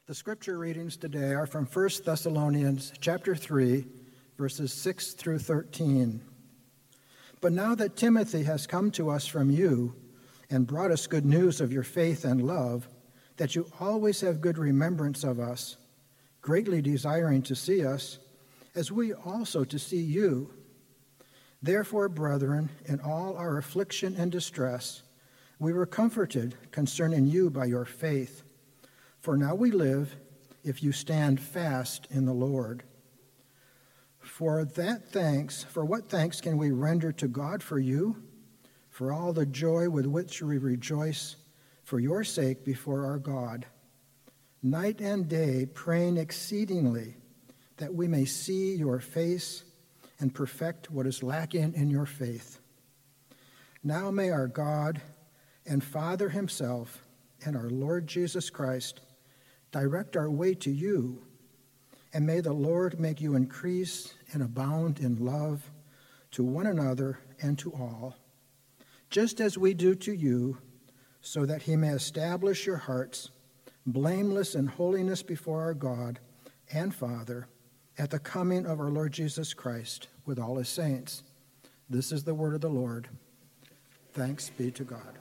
The scripture readings today are from 1 Thessalonians chapter 3, verses 6 through 13. But now that Timothy has come to us from you and brought us good news of your faith and love, that you always have good remembrance of us, greatly desiring to see us, as we also to see you. Therefore, brethren, in all our affliction and distress, we were comforted concerning you by your faith. For now we live, if you stand fast in the Lord. For what thanks can we render to God for you? For all the joy with which we rejoice for your sake before our God, night and day praying exceedingly that we may see your face and perfect what is lacking in your faith. Now may our God and Father himself and our Lord Jesus Christ direct our way to you, and may the Lord make you increase and abound in love to one another and to all, just as we do to you, so that he may establish your hearts blameless in holiness before our God and Father at the coming of our Lord Jesus Christ with all his saints. This is the word of the Lord. Thanks be to God.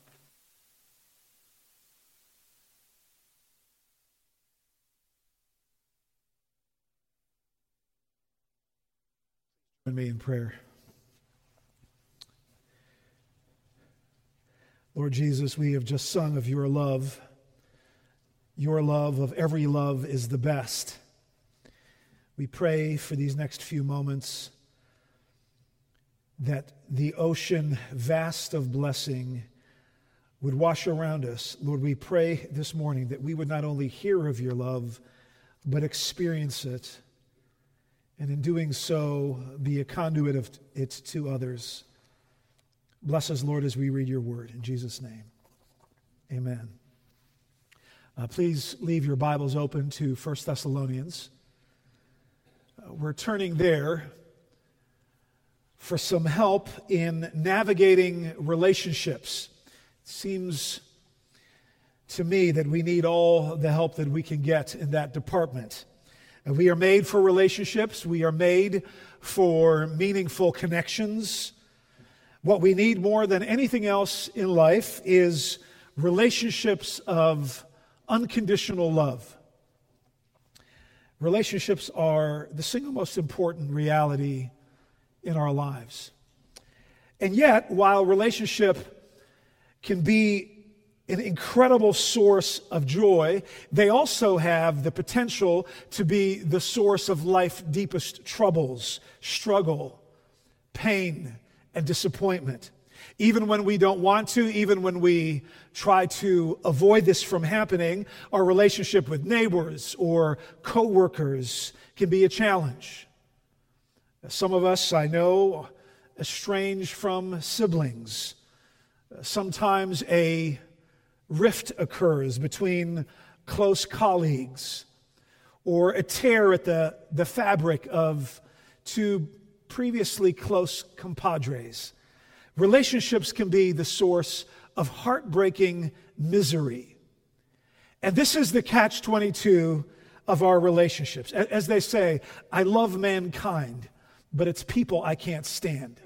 Join me in prayer. Lord Jesus, we have just sung of your love. Your love of every love is the best. We pray for these next few moments that the ocean vast of blessing would wash around us. Lord, we pray this morning that we would not only hear of your love, but experience it. And in doing so, be a conduit of it to others. Bless us, Lord, as we read your word. In Jesus' name, amen. Please leave your Bibles open to 1 Thessalonians. We're turning there for some help in navigating relationships. It seems to me that we need all the help that we can get in that department. We are made for relationships. We are made for meaningful connections. What we need more than anything else in life is relationships of unconditional love. Relationships are the single most important reality in our lives. And yet, while relationship can be an incredible source of joy, they also have the potential to be the source of life's deepest troubles, struggle, pain, and disappointment. Even when we don't want to, even when we try to avoid this from happening, our relationship with neighbors or co-workers can be a challenge. Some of us, I know, estranged from siblings. Sometimes a rift occurs between close colleagues, or a tear at the fabric of two previously close compadres. Relationships can be the source of heartbreaking misery. And this is the catch-22 of our relationships. As they say, I love mankind, but it's people I can't stand.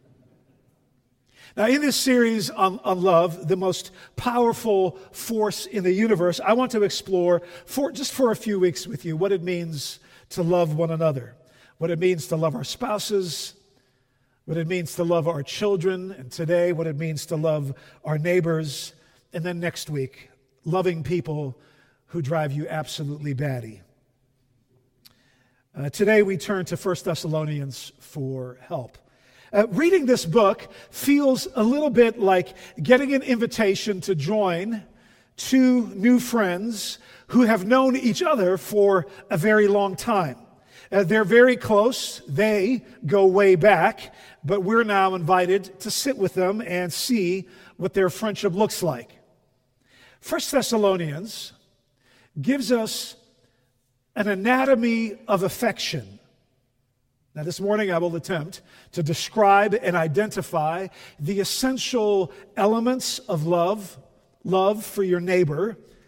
Now, in this series on love, the most powerful force in the universe, I want to explore just for a few weeks with you what it means to love one another, what it means to love our spouses, what it means to love our children, and today, what it means to love our neighbors, and then next week, loving people who drive you absolutely batty. Today, we turn to 1 Thessalonians for help. Reading this book feels a little bit like getting an invitation to join two new friends who have known each other for a very long time. They're very close. They go way back, but we're now invited to sit with them and see what their friendship looks like. 1 Thessalonians gives us an anatomy of affection. Now, this morning I will attempt to describe and identify the essential elements of love for your neighbor,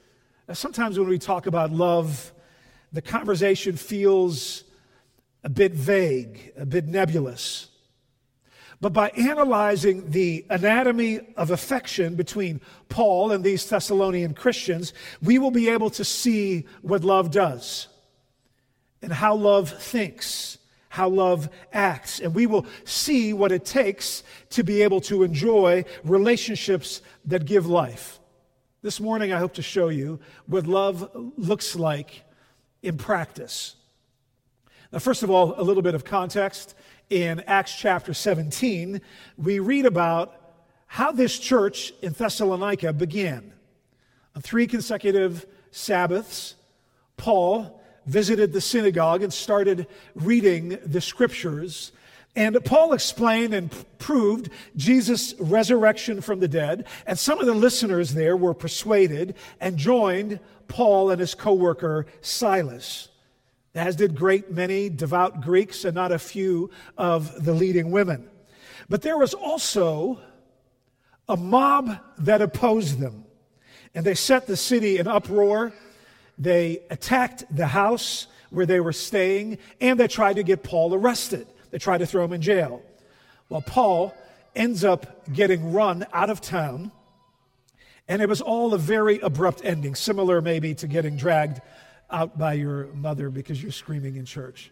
Now, sometimes when we talk about love, the conversation feels a bit vague, a bit nebulous. But by analyzing the anatomy of affection between Paul and these Thessalonian Christians, we will be able to see what love does and how love thinks, how love acts. And we will see what it takes to be able to enjoy relationships that give life. This morning, I hope to show you what love looks like in practice. Now, first of all, a little bit of context. In Acts chapter 17, we read about how this church in Thessalonica began. On 3 consecutive Sabbaths, Paul visited the synagogue and started reading the scriptures. And Paul explained and proved Jesus' resurrection from the dead. And some of the listeners there were persuaded and joined Paul and his co-worker Silas, as did great many devout Greeks and not a few of the leading women. But there was also a mob that opposed them. And they set the city in uproar. They attacked the house where they were staying, and they tried to get Paul arrested. They tried to throw him in jail. Well, Paul ends up getting run out of town, and it was all a very abrupt ending, similar maybe to getting dragged out by your mother because you're screaming in church.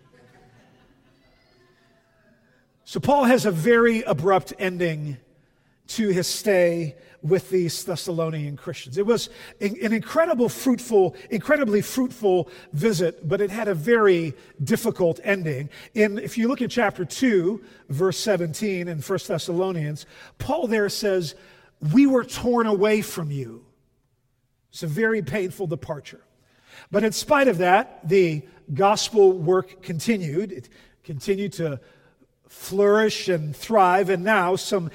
So Paul has a very abrupt ending to his stay with these Thessalonian Christians. It was an incredibly fruitful visit, but it had a very difficult ending. If you look at chapter 2, verse 17 in 1 Thessalonians, Paul there says, "We were torn away from you." It's a very painful departure. But in spite of that, the gospel work continued. It continued to flourish and thrive. And now, some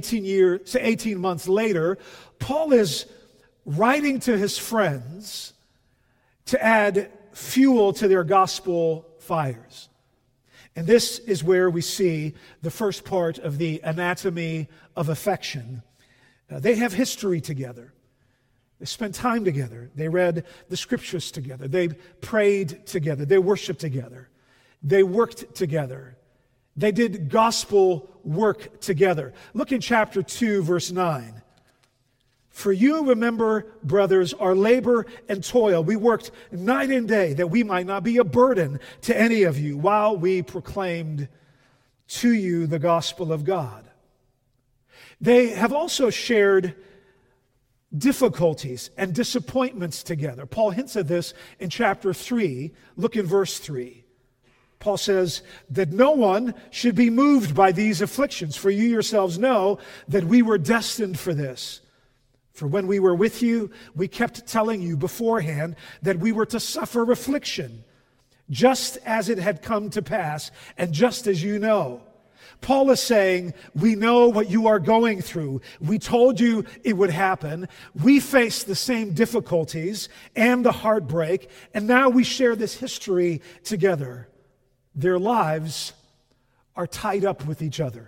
18 months later, Paul is writing to his friends to add fuel to their gospel fires. And this is where we see the first part of the anatomy of affection. They have history together. They spent time together. They read the scriptures together. They prayed together. They worshiped together. They worked together. They did gospel work together. Look in chapter 2, verse 9. "For you remember, brothers, our labor and toil. We worked night and day that we might not be a burden to any of you while we proclaimed to you the gospel of God." They have also shared difficulties and disappointments together. Paul hints at this in chapter 3. Look in verse 3. Paul says that no one should be moved by these afflictions, for you yourselves know that we were destined for this. For when we were with you, we kept telling you beforehand that we were to suffer affliction, just as it had come to pass, and just as you know. Paul is saying, we know what you are going through. We told you it would happen. We faced the same difficulties and the heartbreak, and now we share this history together. Their lives are tied up with each other.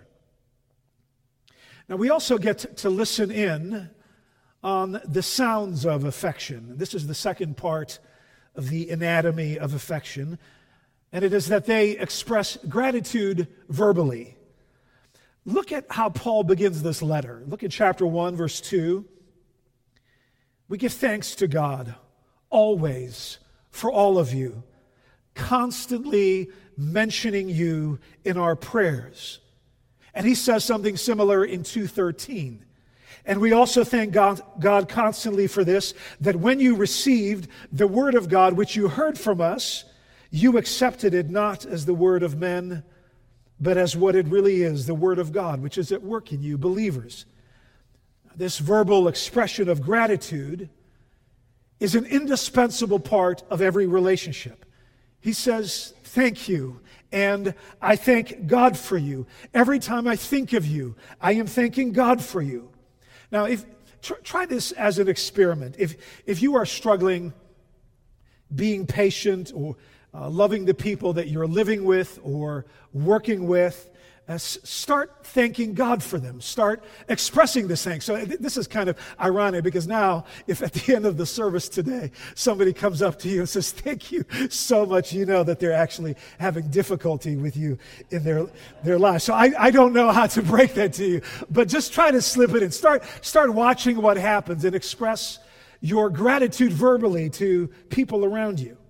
Now, we also get to listen in on the sounds of affection. This is the second part of the anatomy of affection, and it is that they express gratitude verbally. Look at how Paul begins this letter. Look at chapter 1, verse 2. "We give thanks to God always for all of you, constantly mentioning you in our prayers." And he says something similar in 2:13. "And we also thank God constantly for this, that when you received the word of God which you heard from us, you accepted it not as the word of men, but as what it really is, the word of God, which is at work in you, believers." This verbal expression of gratitude is an indispensable part of every relationship. He says, "Thank you, and I thank God for you. Every time I think of you, I am thanking God for you." Now, try this as an experiment. If you are struggling being patient or loving the people that you're living with or working with, start thanking God for them. Start expressing this thanks. So this is kind of ironic because now, if at the end of the service today, somebody comes up to you and says, thank you so much, you know that they're actually having difficulty with you in their lives. So I don't know how to break that to you, but just try to slip it in. Start watching what happens and express your gratitude verbally to people around you.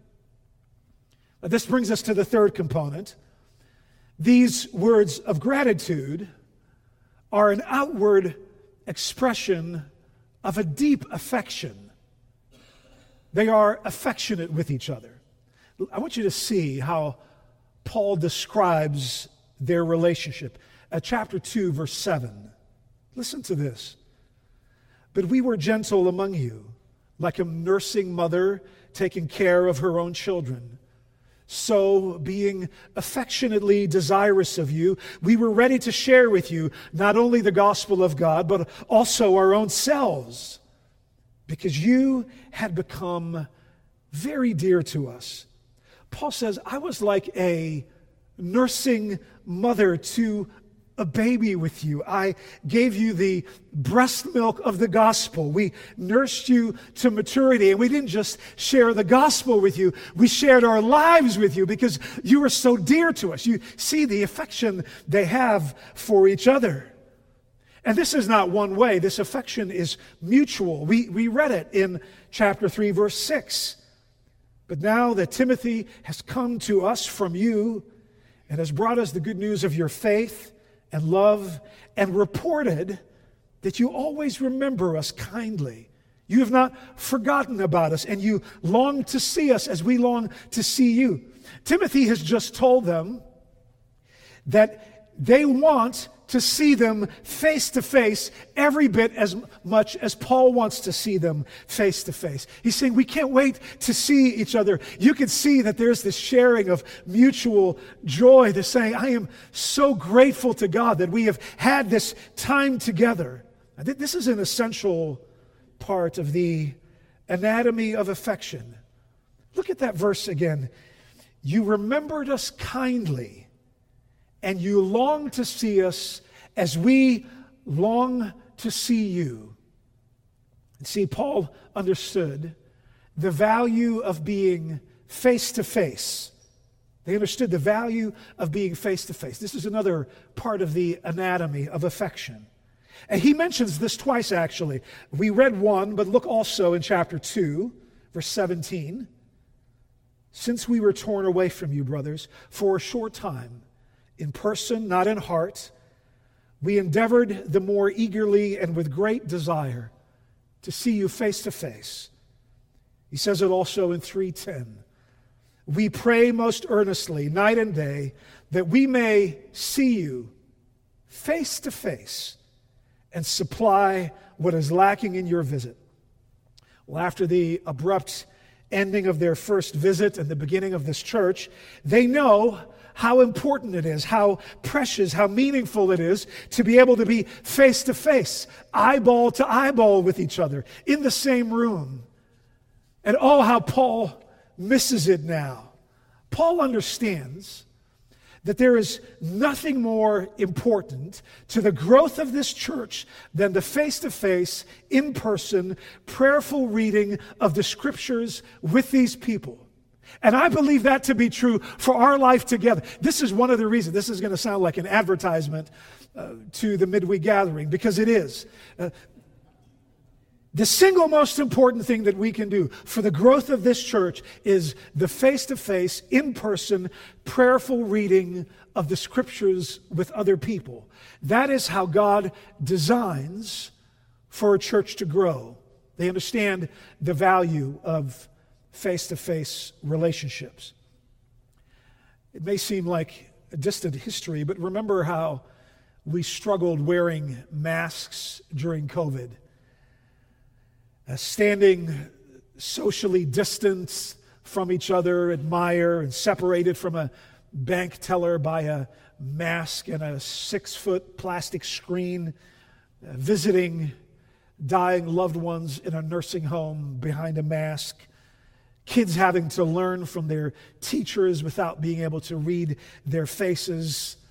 This brings us to the third component. These words of gratitude are an outward expression of a deep affection. They are affectionate with each other. I want you to see how Paul describes their relationship. Chapter 2, verse 7. Listen to this. But we were gentle among you, like a nursing mother taking care of her own children. So, being affectionately desirous of you, we were ready to share with you not only the gospel of God, but also our own selves, because you had become very dear to us. Paul says, I was like a nursing mother to a baby with you. I gave you the breast milk of the gospel. We nursed you to maturity, and we didn't just share the gospel with you, we shared our lives with you because you were so dear to us. You see the affection they have for each other. And this is not one way. This affection is mutual. We read it in chapter 3, verse 6. But now that Timothy has come to us from you and has brought us the good news of your faith and love, and reported that you always remember us kindly. You have not forgotten about us, and you long to see us as we long to see you. Timothy has just told them that they want to see them face to face every bit as much as Paul wants to see them face to face. He's saying, we can't wait to see each other. You can see that there's this sharing of mutual joy. They're saying, I am so grateful to God that we have had this time together. I think this is an essential part of the anatomy of affection. Look at that verse again. You remembered us kindly, and you long to see us as we long to see you. And see, Paul understood the value of being face to face. They understood the value of being face to face. This is another part of the anatomy of affection. And he mentions this twice, actually. We read one, but look also in chapter 2, verse 17. Since we were torn away from you, brothers, for a short time, in person, not in heart, we endeavored the more eagerly and with great desire to see you face to face. He says it also in 3:10. We pray most earnestly, night and day, that we may see you face to face and supply what is lacking in your visit. Well, after the abrupt ending of their first visit and the beginning of this church, they know how important it is, how precious, how meaningful it is to be able to be face to face, eyeball to eyeball with each other in the same room. And oh, how Paul misses it now. Paul understands that there is nothing more important to the growth of this church than the face-to-face, in-person, prayerful reading of the scriptures with these people. And I believe that to be true for our life together. This is one of the reasons. This is going to sound like an advertisement to the midweek gathering, because it is. The single most important thing that we can do for the growth of this church is the face-to-face, in-person, prayerful reading of the scriptures with other people. That is how God designs for a church to grow. They understand the value of face-to-face relationships. It may seem like a distant history, but remember how we struggled wearing masks during COVID. Standing socially distanced from each other, admire, and separated from a bank teller by a mask and a 6-foot plastic screen, visiting dying loved ones in a nursing home behind a mask, kids having to learn from their teachers without being able to read their faces,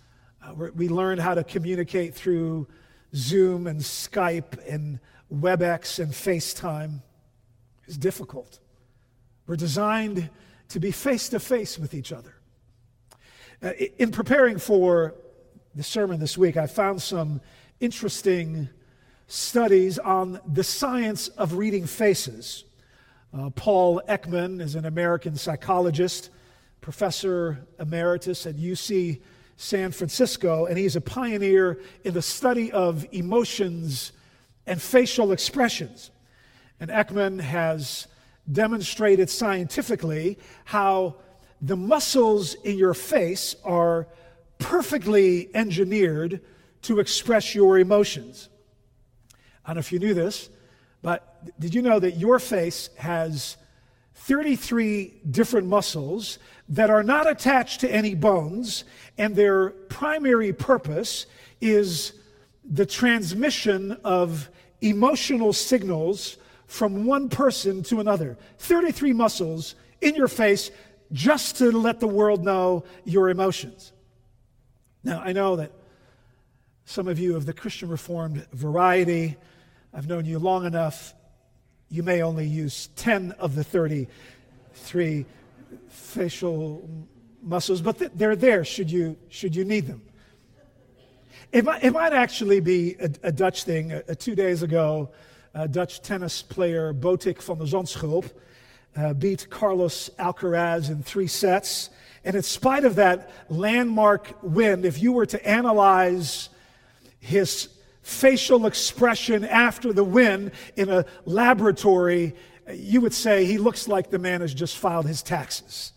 We learn how to communicate through Zoom and Skype and WebEx and FaceTime. It's difficult. We're designed to be face-to-face with each other. In preparing for the sermon this week, I found some interesting studies on the science of reading faces. Paul Ekman is an American psychologist, professor emeritus at UC San Francisco, and he's a pioneer in the study of emotions and facial expressions. And Ekman has demonstrated scientifically how the muscles in your face are perfectly engineered to express your emotions. I don't know if you knew this, but did you know that your face has 33 different muscles that are not attached to any bones, and their primary purpose is the transmission of emotional signals from one person to another. 33 muscles in your face just to let the world know your emotions. Now, I know that some of you of the Christian Reformed variety, I've known you long enough, you may only use 10 of the 33 facial muscles, but they're there should you need them. It might actually be a Dutch thing. 2 days ago, Dutch tennis player Botic van der Zandschulp beat Carlos Alcaraz in 3 sets. And in spite of that landmark win, if you were to analyze his facial expression after the win in a laboratory, you would say he looks like the man has just filed his taxes.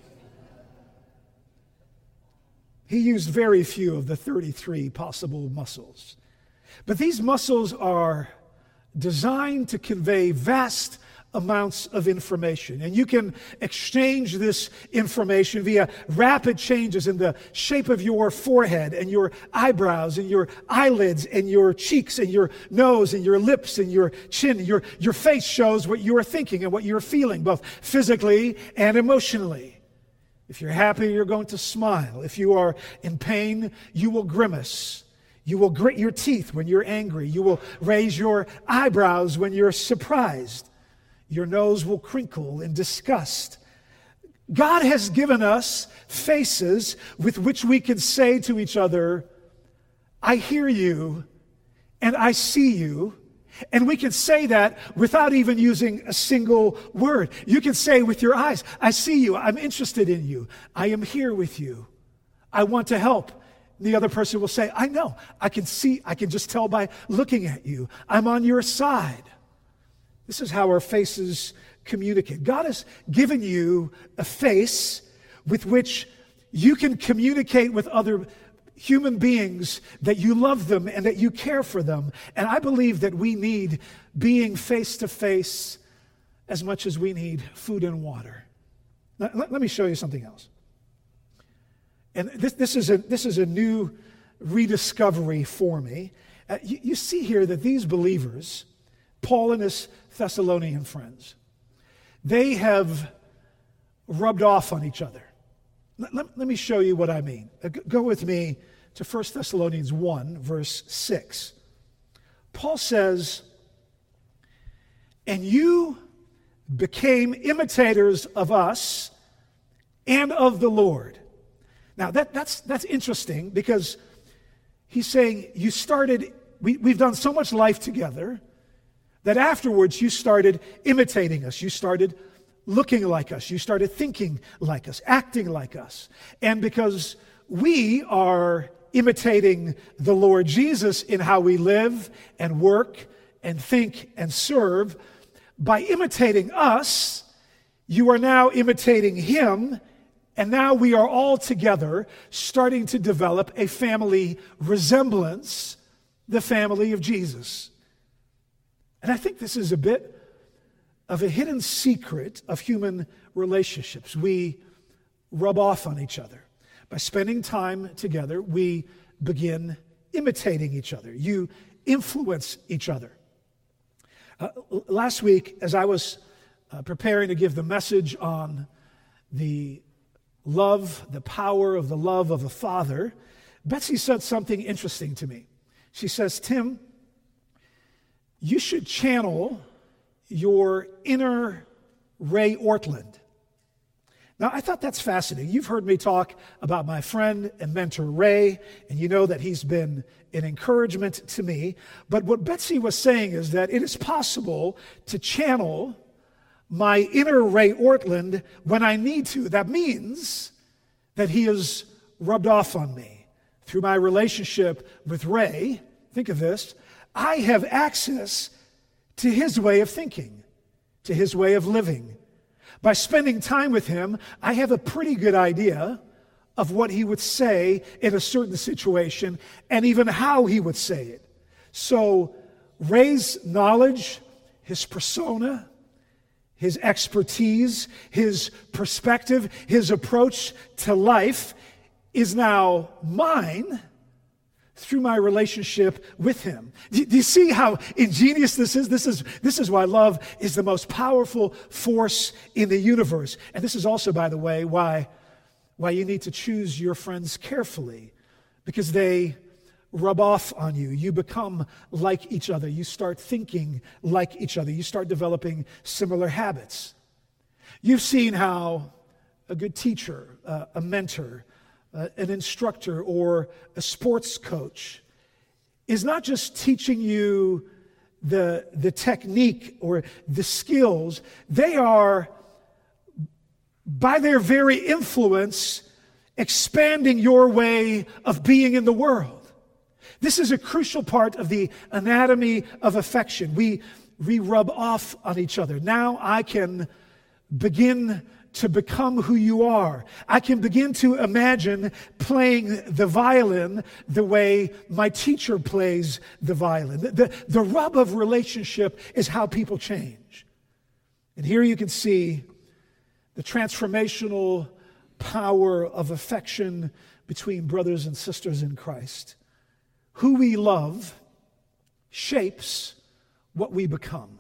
He used very few of the 33 possible muscles. But these muscles are designed to convey vast amounts of information. And you can exchange this information via rapid changes in the shape of your forehead and your eyebrows and your eyelids and your cheeks and your nose and your lips and your chin. Your face shows what you are thinking and what you're feeling, both physically and emotionally. If you're happy, you're going to smile. If you are in pain, you will grimace. You will grit your teeth when you're angry. You will raise your eyebrows when you're surprised. Your nose will crinkle in disgust. God has given us faces with which we can say to each other, I hear you and I see you. And we can say that without even using a single word. You can say with your eyes, I see you, I'm interested in you, I am here with you, I want to help. The other person will say, I know, I can see, I can just tell by looking at you, I'm on your side. This is how our faces communicate. God has given you a face with which you can communicate with other human beings, that you love them and that you care for them. And I believe that we need being face to face as much as we need food and water. Now, let me show you something else. And this is a new rediscovery for me. You see here that these believers, Paul and his Thessalonian friends, they have rubbed off on each other. Let me show you what I mean. Go with me to 1 Thessalonians 1, verse 6. Paul says, and you became imitators of us and of the Lord. Now, that's interesting because he's saying you started, we've done so much life together that afterwards you started imitating us. You started looking like us. You started thinking like us, acting like us. And because we are imitating the Lord Jesus in how we live and work and think and serve, by imitating us, you are now imitating him, and now we are all together starting to develop a family resemblance, the family of Jesus. And I think this is a bit of a hidden secret of human relationships. We rub off on each other. By spending time together, we begin imitating each other. You influence each other. Last week, as I was preparing to give the message on the love, the power of the love of a father, Betsy said something interesting to me. She says, Tim, you should channel your inner Ray Ortlund. Now, I thought that's fascinating. You've heard me talk about my friend and mentor Ray, and you know that he's been an encouragement to me. But what Betsy was saying is that it is possible to channel my inner Ray Ortlund when I need to. That means that he has rubbed off on me. Through my relationship with Ray, think of this, I have access to his way of thinking, to his way of living. By spending time with him, I have a pretty good idea of what he would say in a certain situation and even how he would say it. So Ray's knowledge, his persona, his expertise, his perspective, his approach to life is now mine through my relationship with him. Do you see how ingenious this is? This is why love is the most powerful force in the universe. And this is also, by the way, why you need to choose your friends carefully, because they rub off on you. You become like each other. You start thinking like each other. You start developing similar habits. You've seen how a good teacher, a mentor, an instructor, or a sports coach is not just teaching you the technique or the skills. They are, by their very influence, expanding your way of being in the world. This is a crucial part of the anatomy of affection. We rub off on each other. Now I can begin to become who you are. I can begin to imagine playing the violin the way my teacher plays the violin. The rub of relationship is how people change. And here you can see the transformational power of affection between brothers and sisters in Christ. Who we love shapes what we become.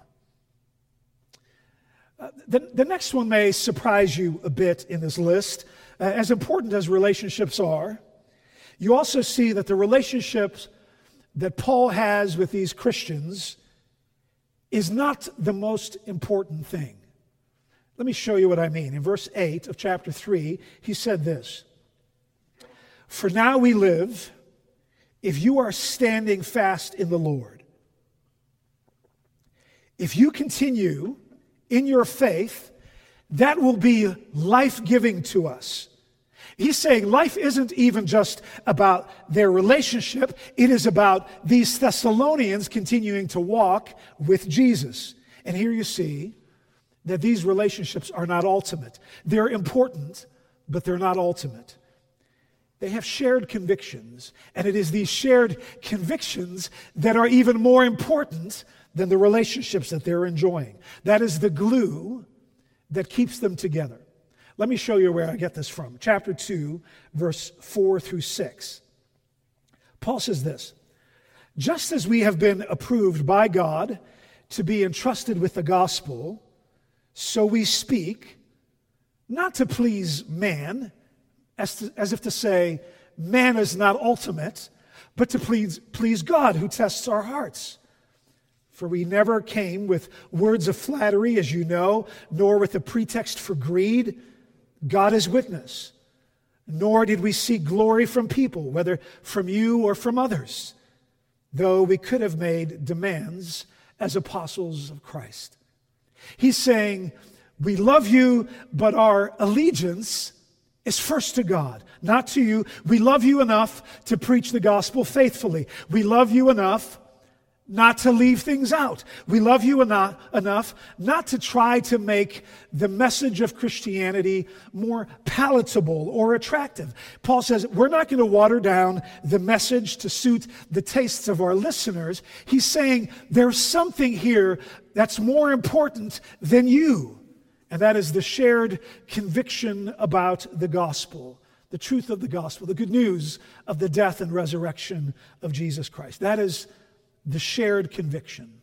The next one may surprise you a bit in this list. As important as relationships are, you also see that the relationships that Paul has with these Christians is not the most important thing. Let me show you what I mean. In verse 8 of chapter 3, he said this, "For now we live, if you are standing fast in the Lord. If you continue in your faith, that will be life-giving to us." He's saying life isn't even just about their relationship. It is about these Thessalonians continuing to walk with Jesus. And here you see that these relationships are not ultimate. They're important, but they're not ultimate. They have shared convictions, and it is these shared convictions that are even more important than the relationships that they're enjoying. That is the glue that keeps them together. Let me show you where I get this from. Chapter 2, verse 4 through 6. Paul says this, "Just as we have been approved by God to be entrusted with the gospel, so we speak, not to please man," as if to say, man is not ultimate, but to please God who tests our hearts. "For we never came with words of flattery, as you know, nor with a pretext for greed. God is witness. Nor did we seek glory from people, whether from you or from others, though we could have made demands as apostles of Christ." He's saying, we love you, but our allegiance is first to God, not to you. We love you enough to preach the gospel faithfully. We love you enough not to leave things out. We love you enough not to try to make the message of Christianity more palatable or attractive. Paul says we're not going to water down the message to suit the tastes of our listeners. He's saying there's something here that's more important than you, and that is the shared conviction about the gospel, the truth of the gospel, the good news of the death and resurrection of Jesus Christ. That is the shared conviction.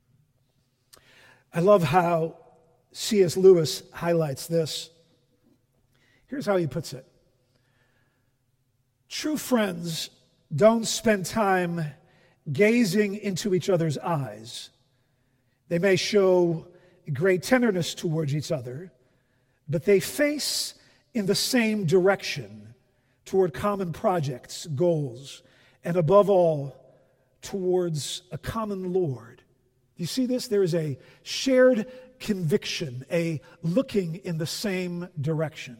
I love how C.S. Lewis highlights this. Here's how he puts it. True friends don't spend time gazing into each other's eyes. They may show great tenderness towards each other, but they face in the same direction toward common projects, goals, and above all, towards a common Lord. You see this? There is a shared conviction, a looking in the same direction.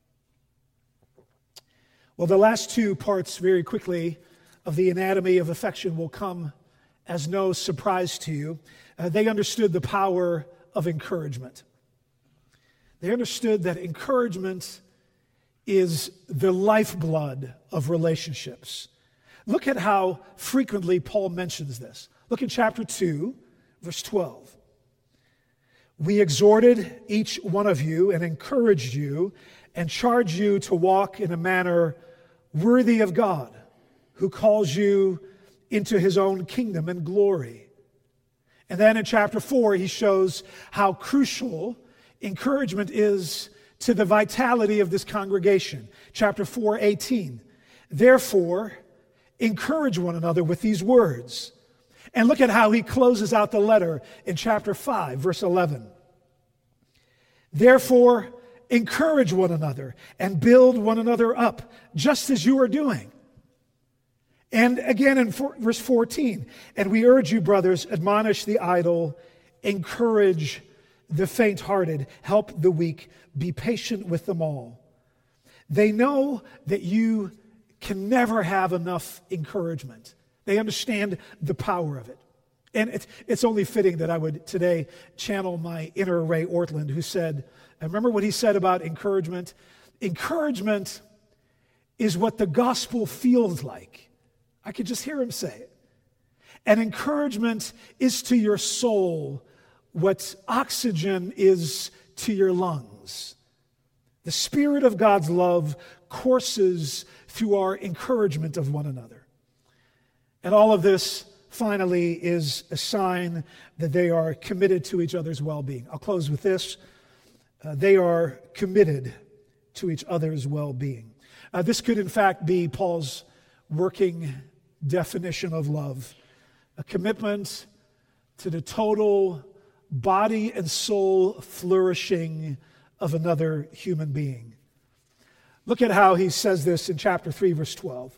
Well, the last two parts, very quickly, of the anatomy of affection will come as no surprise to you. They understood the power of encouragement. They understood that encouragement is the lifeblood of relationships. Look at how frequently Paul mentions this. Look in chapter 2, verse 12. We exhorted each one of you and encouraged you and charged you to walk in a manner worthy of God, who calls you into his own kingdom and glory. And then in chapter 4, he shows how crucial encouragement is to the vitality of this congregation. Chapter 4:18. Therefore, encourage one another with these words. And look at how he closes out the letter in chapter 5, verse 11. Therefore, encourage one another and build one another up, just as you are doing. And again in verse 14, and we urge you, brothers, admonish the idle, encourage the faint-hearted, help the weak, be patient with them all. They know that you can never have enough encouragement. They understand the power of it. And it's only fitting that I would today channel my inner Ray Ortland, who said, I remember what he said about encouragement. Encouragement is what the gospel feels like. I could just hear him say it. And encouragement is to your soul what oxygen is to your lungs. The Spirit of God's love courses through our encouragement of one another. And all of this, finally, is a sign that they are committed to each other's well-being. I'll close with this. They are committed to each other's well-being. This could, in fact, be Paul's working definition of love, a commitment to the total body and soul flourishing of another human being. Look at how he says this in chapter 3, verse 12.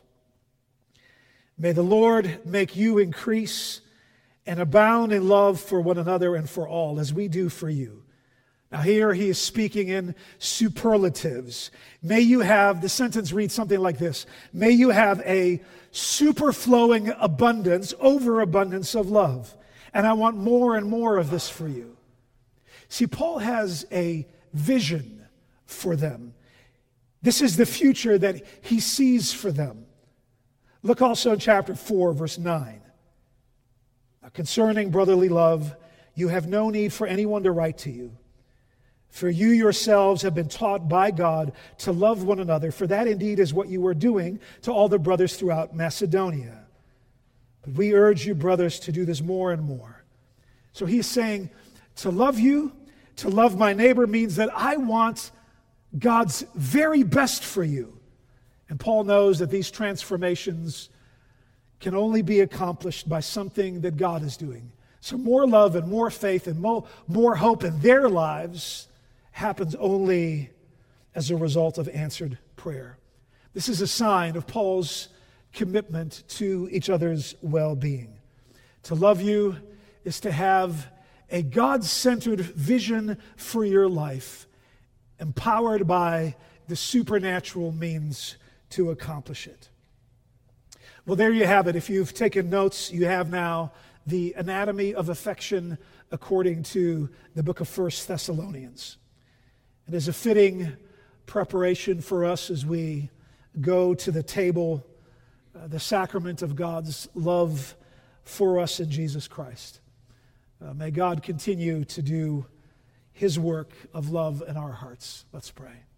May the Lord make you increase and abound in love for one another and for all, as we do for you. Now here he is speaking in superlatives. May you have, the sentence reads something like this, may you have a superflowing abundance, overabundance of love. And I want more and more of this for you. See, Paul has a vision for them. This is the future that he sees for them. Look also in chapter 4, verse 9. Now, concerning brotherly love, you have no need for anyone to write to you. For you yourselves have been taught by God to love one another, for that indeed is what you were doing to all the brothers throughout Macedonia. But we urge you, brothers, to do this more and more. So he's saying, to love you, to love my neighbor means that I want God's very best for you. And Paul knows that these transformations can only be accomplished by something that God is doing. So more love and more faith and more hope in their lives happens only as a result of answered prayer. This is a sign of Paul's commitment to each other's well-being. To love you is to have a God-centered vision for your life, empowered by the supernatural means to accomplish it. Well, there you have it. If you've taken notes, you have now the anatomy of affection according to the book of 1 Thessalonians. It is a fitting preparation for us as we go to the table, the sacrament of God's love for us in Jesus Christ. May God continue to do his work of love in our hearts. Let's pray.